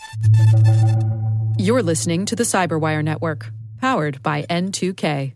You're listening to the Cyberwire Network, powered by N2K.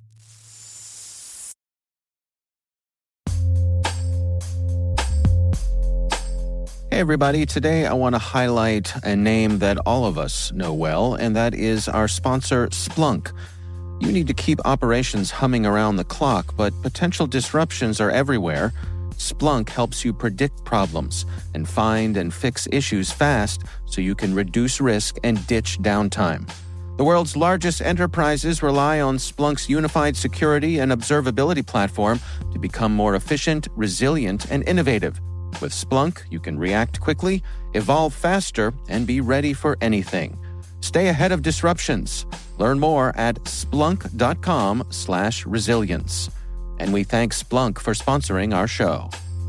Hey everybody, today I want to highlight a name that all of us know well, and that is our sponsor, Splunk. You need to keep operations humming around the clock, but potential disruptions are everywhere. Splunk helps you predict problems and find and fix issues fast so you can reduce risk and ditch downtime. The world's largest enterprises rely on Splunk's unified security and observability platform to become more efficient, resilient, and innovative. With Splunk, you can react quickly, evolve faster, and be ready for anything. Stay ahead of disruptions. Learn more at splunk.com/resilience. And we thank Splunk for sponsoring our show.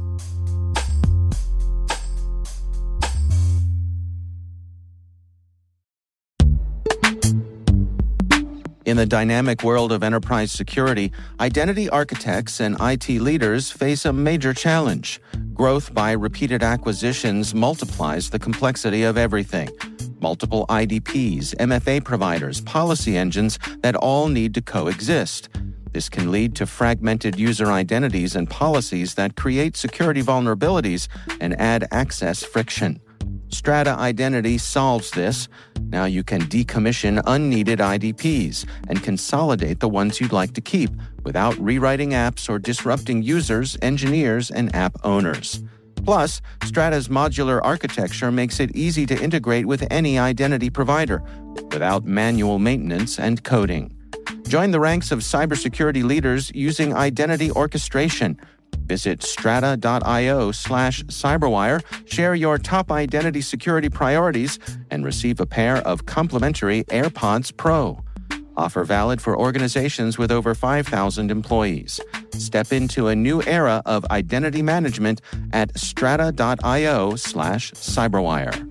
In the dynamic world of enterprise security, identity architects and IT leaders face a major challenge. Growth by repeated acquisitions multiplies the complexity of everything. Multiple IDPs, MFA providers, policy engines that all need to coexist. This can lead to fragmented user identities and policies that create security vulnerabilities and add access friction. Strata Identity solves this. Now you can decommission unneeded IDPs and consolidate the ones you'd like to keep without rewriting apps or disrupting users, engineers, and app owners. Plus, Strata's modular architecture makes it easy to integrate with any identity provider without manual maintenance and coding. Join the ranks of cybersecurity leaders using identity orchestration. Visit strata.io/cyberwire, share your top identity security priorities, and receive a pair of complimentary AirPods Pro. Offer valid for organizations with over 5,000 employees. Step into a new era of identity management at strata.io/cyberwire.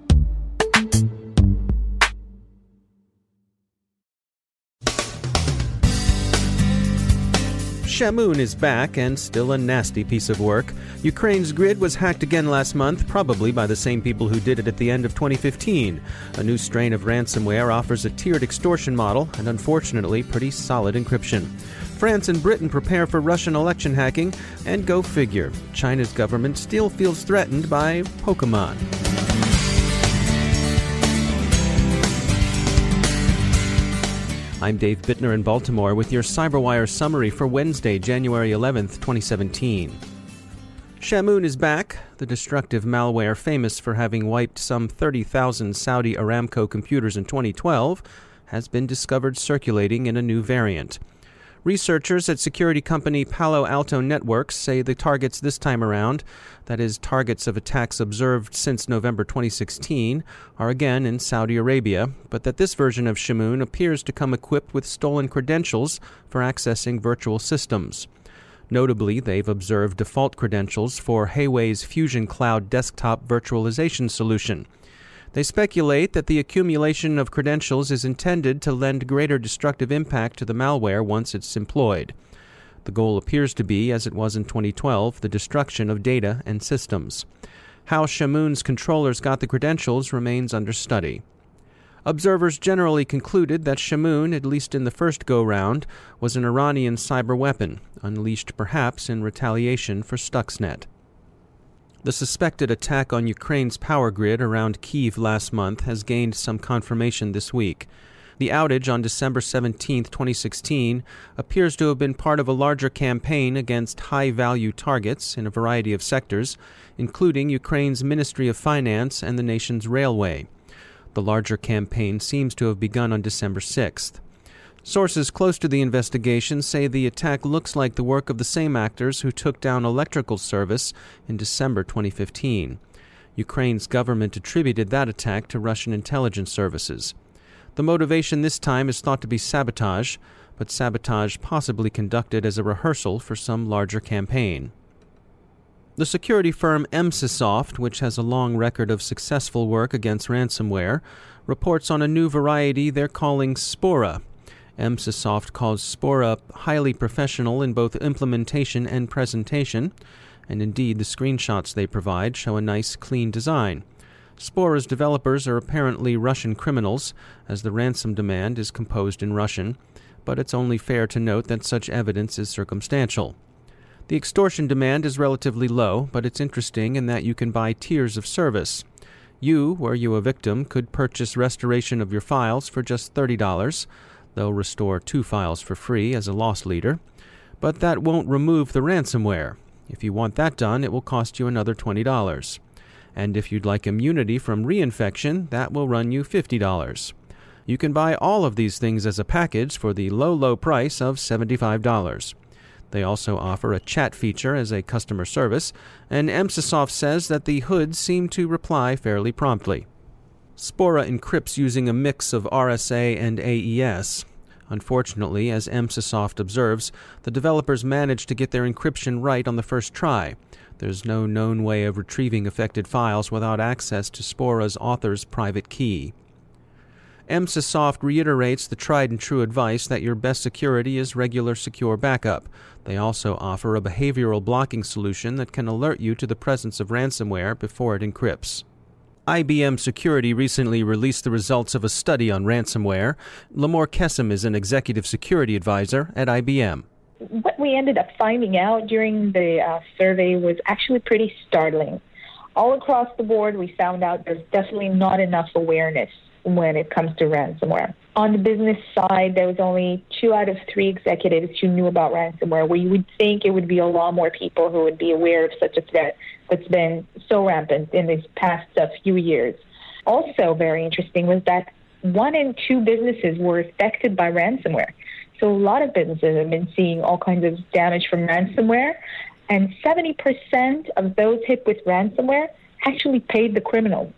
Shamoon is back, and still a nasty piece of work. Ukraine's grid was hacked again last month, probably by the same people who did it at the end of 2015. A new strain of ransomware offers a tiered extortion model and, unfortunately, pretty solid encryption. France and Britain prepare for Russian election hacking, and go figure, China's government still feels threatened by Pokemon. I'm Dave Bittner in Baltimore with your CyberWire summary for Wednesday, January 11th, 2017. Shamoon is back. The destructive malware famous for having wiped some 30,000 Saudi Aramco computers in 2012 has been discovered circulating in a new variant. Researchers at security company Palo Alto Networks say the targets this time around, that is, targets of attacks observed since November 2016, are again in Saudi Arabia, but that this version of Shamoon appears to come equipped with stolen credentials for accessing virtual systems. Notably, they've observed default credentials for Huawei's Fusion Cloud desktop virtualization solution. They speculate that the accumulation of credentials is intended to lend greater destructive impact to the malware once it's employed. The goal appears to be, as it was in 2012, the destruction of data and systems. How Shamoon's controllers got the credentials remains under study. Observers generally concluded that Shamoon, at least in the first go-round, was an Iranian cyber weapon, unleashed perhaps in retaliation for Stuxnet. The suspected attack on Ukraine's power grid around Kyiv last month has gained some confirmation this week. The outage on December 17, 2016, appears to have been part of a larger campaign against high-value targets in a variety of sectors, including Ukraine's Ministry of Finance and the nation's railway. The larger campaign seems to have begun on December 6th. Sources close to the investigation say the attack looks like the work of the same actors who took down electrical service in December 2015. Ukraine's government attributed that attack to Russian intelligence services. The motivation this time is thought to be sabotage, but sabotage possibly conducted as a rehearsal for some larger campaign. The security firm Emsisoft, which has a long record of successful work against ransomware, reports on a new variety they're calling Spora. Emsisoft calls Spora highly professional in both implementation and presentation, and indeed the screenshots they provide show a nice, clean design. Spora's developers are apparently Russian criminals, as the ransom demand is composed in Russian, but it's only fair to note that such evidence is circumstantial. The extortion demand is relatively low, but it's interesting in that you can buy tiers of service. You, were you a victim, could purchase restoration of your files for just $30. They'll restore 2 files for free as a loss leader. But that won't remove the ransomware. If you want that done, it will cost you another $20. And if you'd like immunity from reinfection, that will run you $50. You can buy all of these things as a package for the low price of $75. They also offer a chat feature as a customer service, and Emsisoft says that the hoods seem to reply fairly promptly. Spora encrypts using a mix of RSA and AES. Unfortunately, as Emsisoft observes, the developers managed to get their encryption right on the first try. There's no known way of retrieving affected files without access to Spora's author's private key. Emsisoft reiterates the tried-and-true advice that your best security is regular secure backup. They also offer a behavioral blocking solution that can alert you to the presence of ransomware before it encrypts. IBM Security recently released the results of a study on ransomware. Limor Kesem is an executive security advisor at IBM. What we ended up finding out during the survey was actually pretty startling. All across the board, we found out there's definitely not enough awareness when it comes to ransomware. On the business side, there was only 2 out of 3 executives who knew about ransomware, where you would think it would be a lot more people who would be aware of such a threat that's been so rampant in these past few years. Also very interesting was that 1 in 2 businesses were affected by ransomware. So a lot of businesses have been seeing all kinds of damage from ransomware, and 70% of those hit with ransomware actually paid the criminals.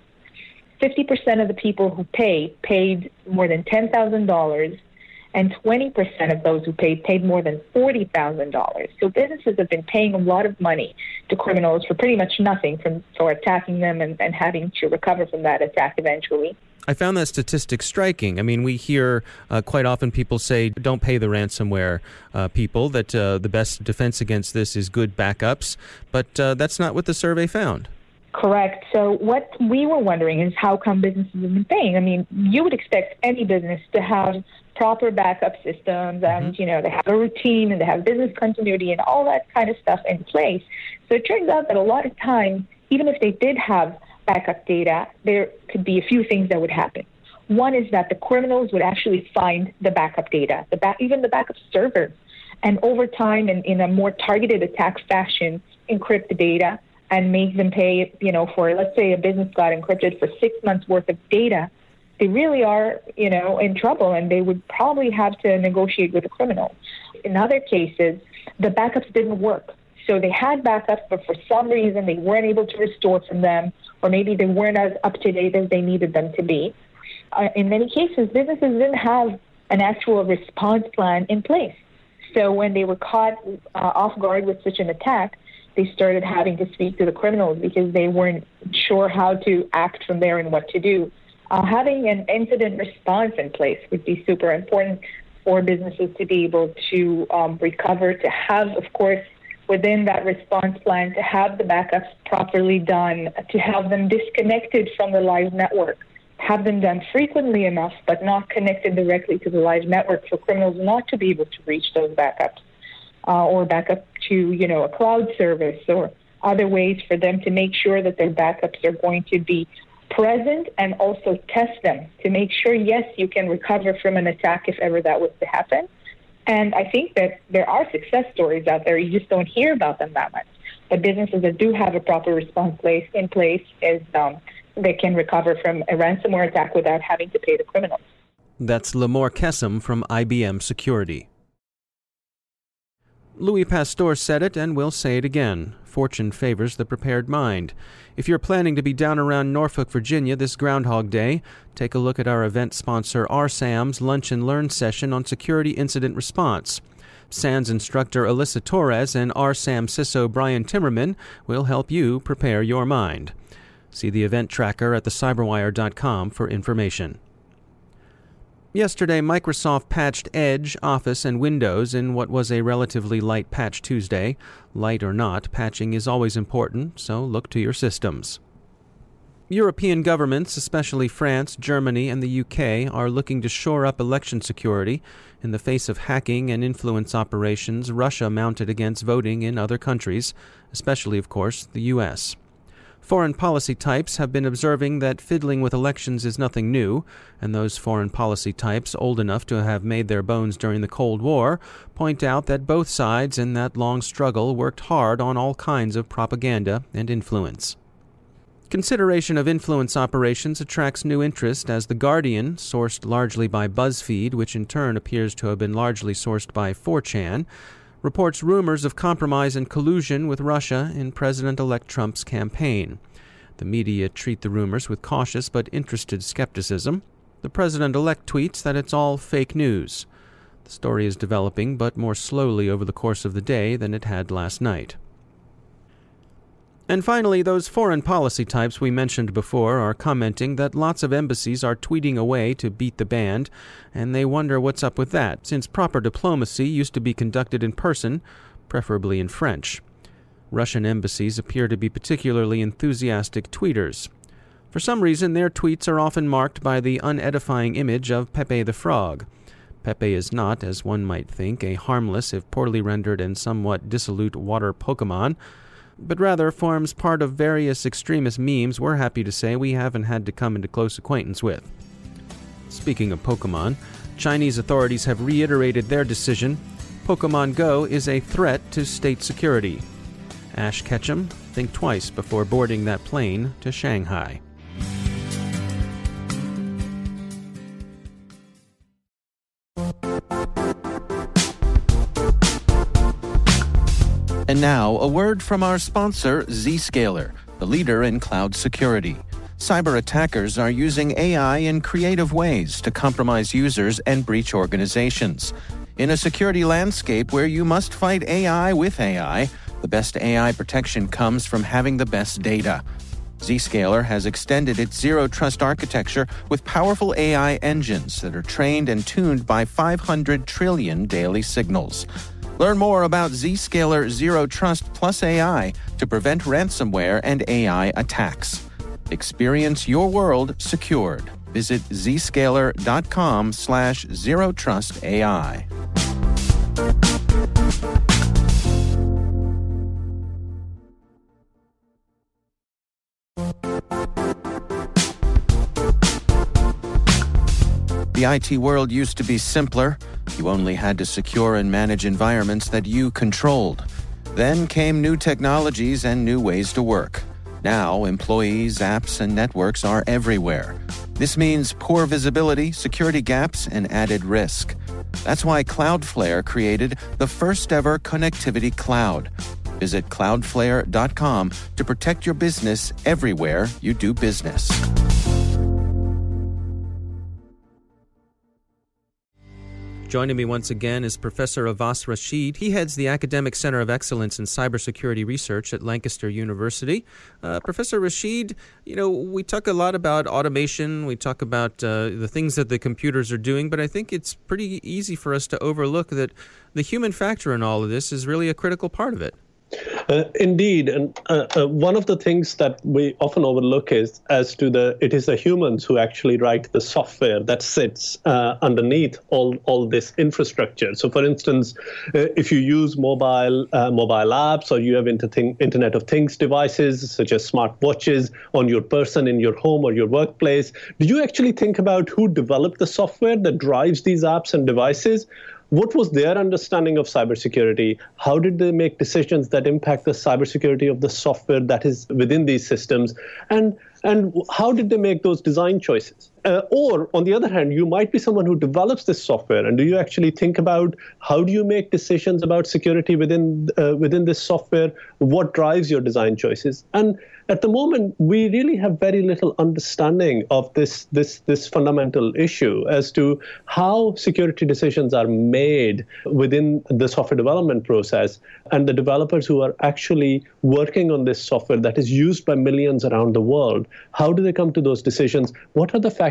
50% of the people who paid more than $10,000, and 20% of those who paid more than $40,000. So businesses have been paying a lot of money to criminals for pretty much nothing for attacking them and having to recover from that attack eventually. I found that statistic striking. I mean, we hear quite often people say, don't pay the ransomware people, that the best defense against this is good backups, but that's not what the survey found. Correct. So what we were wondering is how come businesses have been paying? I mean, you would expect any business to have proper backup systems and, they have a routine and they have business continuity and all that kind of stuff in place. So it turns out that a lot of times, even if they did have backup data, there could be a few things that would happen. One is that the criminals would actually find the backup data, even the backup servers, and over time and in a more targeted attack fashion, encrypt the data and make them pay, for, let's say, a business got encrypted for 6 months worth of data. They really are, in trouble, and they would probably have to negotiate with the criminal. In other cases, the backups didn't work. So they had backups, but for some reason they weren't able to restore from them, or maybe they weren't as up-to-date as they needed them to be. In many cases, businesses didn't have an actual response plan in place. So when they were caught off guard with such an attack, they started having to speak to the criminals because they weren't sure how to act from there and what to do. Having an incident response in place would be super important for businesses to be able to recover, to have, of course, within that response plan, to have the backups properly done, to have them disconnected from the live network, have them done frequently enough, but not connected directly to the live network for criminals not to be able to reach those backups, or back up to, a cloud service or other ways for them to make sure that their backups are going to be present, and also test them to make sure, yes, you can recover from an attack if ever that was to happen. And I think that there are success stories out there. You just don't hear about them that much. But businesses that do have a proper response in place is they can recover from a ransomware attack without having to pay the criminals. That's Limor Kesem from IBM Security. Louis Pasteur said it, and we'll say it again. Fortune favors the prepared mind. If you're planning to be down around Norfolk, Virginia this Groundhog Day, take a look at our event sponsor RSAM's Lunch and Learn session on security incident response. SANS instructor Alyssa Torres and RSAM CISO Brian Timmerman will help you prepare your mind. See the event tracker at thecyberwire.com for information. Yesterday, Microsoft patched Edge, Office, and Windows in what was a relatively light Patch Tuesday. Light or not, patching is always important, so look to your systems. European governments, especially France, Germany, and the UK, are looking to shore up election security in the face of hacking and influence operations Russia mounted against voting in other countries, especially, of course, the US. Foreign policy types have been observing that fiddling with elections is nothing new, and those foreign policy types old enough to have made their bones during the Cold War point out that both sides in that long struggle worked hard on all kinds of propaganda and influence. Consideration of influence operations attracts new interest as The Guardian, sourced largely by BuzzFeed, which in turn appears to have been largely sourced by 4chan, reports rumors of compromise and collusion with Russia in President-elect Trump's campaign. The media treat the rumors with cautious but interested skepticism. The president-elect tweets that it's all fake news. The story is developing, but more slowly over the course of the day than it had last night. And finally, those foreign policy types we mentioned before are commenting that lots of embassies are tweeting away to beat the band, and they wonder what's up with that, since proper diplomacy used to be conducted in person, preferably in French. Russian embassies appear to be particularly enthusiastic tweeters. For some reason, their tweets are often marked by the unedifying image of Pepe the Frog. Pepe is not, as one might think, a harmless, if poorly rendered and somewhat dissolute water Pokemon, but rather forms part of various extremist memes we're happy to say we haven't had to come into close acquaintance with. Speaking of Pokemon, Chinese authorities have reiterated their decision. Pokemon Go is a threat to state security. Ash Ketchum, think twice before boarding that plane to Shanghai. And now, a word from our sponsor, Zscaler, the leader in cloud security. Cyber attackers are using AI in creative ways to compromise users and breach organizations. In a security landscape where you must fight AI with AI, the best AI protection comes from having the best data. Zscaler has extended its zero-trust architecture with powerful AI engines that are trained and tuned by 500 trillion daily signals. Learn more about Zscaler Zero Trust Plus AI to prevent ransomware and AI attacks. Experience your world secured. Visit zscaler.com/zerotrustai. The IT world used to be simpler. You only had to secure and manage environments that you controlled. Then came new technologies and new ways to work. Now, employees, apps, and networks are everywhere. This means poor visibility, security gaps, and added risk. That's why Cloudflare created the first-ever connectivity cloud. Visit cloudflare.com to protect your business everywhere you do business. Joining me once again is Professor Abbas Rashid. He heads the Academic Center of Excellence in Cybersecurity Research at Lancaster University. Professor Rashid, we talk a lot about automation. We talk about the things that the computers are doing, but I think it's pretty easy for us to overlook that the human factor in all of this is really a critical part of it. Indeed, and one of the things that we often overlook is it is the humans who actually write the software that sits underneath all this infrastructure. So, for instance, if you use mobile apps, or you have Internet of Things devices such as smart watches on your person in your home or your workplace, do you actually think about who developed the software that drives these apps and devices? What was their understanding of cybersecurity? How did they make decisions that impact the cybersecurity of the software that is within these systems? And how did they make those design choices? Or, on the other hand, you might be someone who develops this software, and do you actually think about how do you make decisions about security within this software? What drives your design choices? And at the moment, we really have very little understanding of this fundamental issue as to how security decisions are made within the software development process, and the developers who are actually working on this software that is used by millions around the world. How do they come to those decisions? What are the factors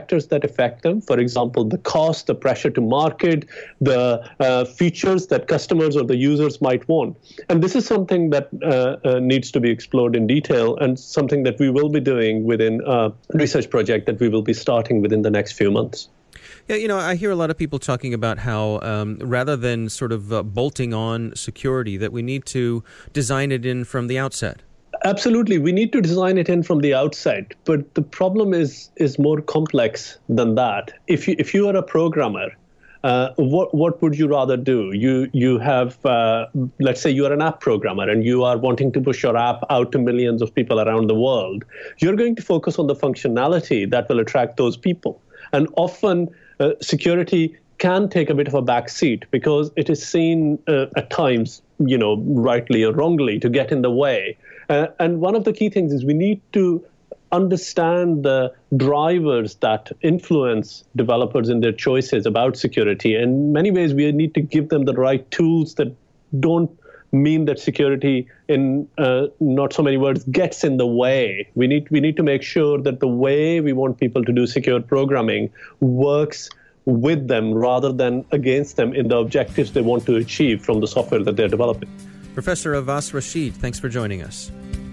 factors that affect them. For example, the cost, the pressure to market, the features that customers or the users might want. And this is something that needs to be explored in detail, and something that we will be doing within a research project that we will be starting within the next few months. Yeah, I hear a lot of people talking about how rather than sort of bolting on security, that we need to design it in from the outset. Absolutely. We need to design it in from the outset. But the problem is more complex than that. If you are a programmer, what would you rather do? You have, let's say you are an app programmer and you are wanting to push your app out to millions of people around the world. You're going to focus on the functionality that will attract those people. And often security can take a bit of a back seat because it is seen at times, rightly or wrongly, to get in the way. And one of the key things is we need to understand the drivers that influence developers in their choices about security. In many ways, we need to give them the right tools that don't mean that security, in not so many words, gets in the way. We need to make sure that the way we want people to do secure programming works with them rather than against them in the objectives they want to achieve from the software that they're developing. Professor Abbas Rashid, thanks for joining us.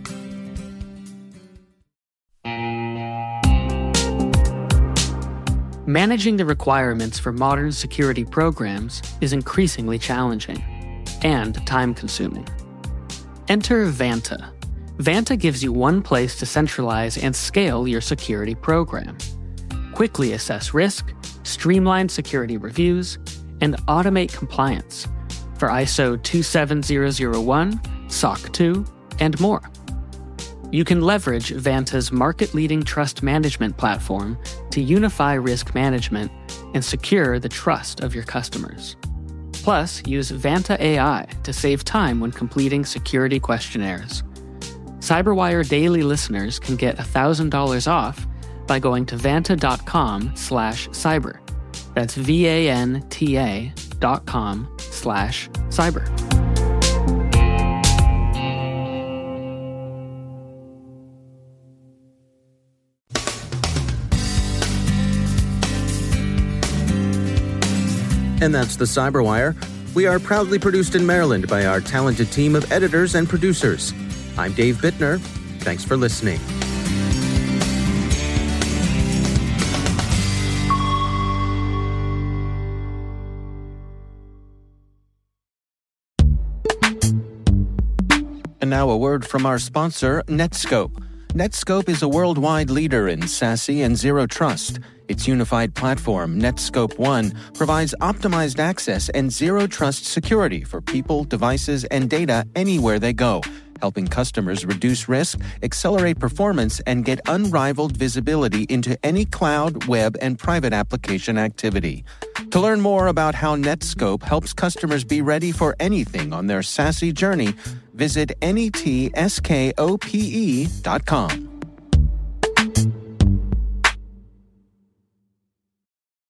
Managing the requirements for modern security programs is increasingly challenging and time-consuming. Enter Vanta. Vanta gives you one place to centralize and scale your security program. Quickly assess risk, streamline security reviews, and automate compliance for ISO 27001, SOC 2, and more. You can leverage Vanta's market-leading trust management platform to unify risk management and secure the trust of your customers. Plus, use Vanta AI to save time when completing security questionnaires. CyberWire Daily listeners can get $1,000 off by going to vanta.com/cyber. That's vanta.com/cyber. And that's the CyberWire. We are proudly produced in Maryland by our talented team of editors and producers. I'm Dave Bittner. Thanks for listening. And now a word from our sponsor, Netskope. Netskope is a worldwide leader in SASE and Zero Trust. Its unified platform, Netskope One, provides optimized access and zero trust security for people, devices, and data anywhere they go, helping customers reduce risk, accelerate performance, and get unrivaled visibility into any cloud, web, and private application activity. To learn more about how Netskope helps customers be ready for anything on their SASE journey, visit netskope.com.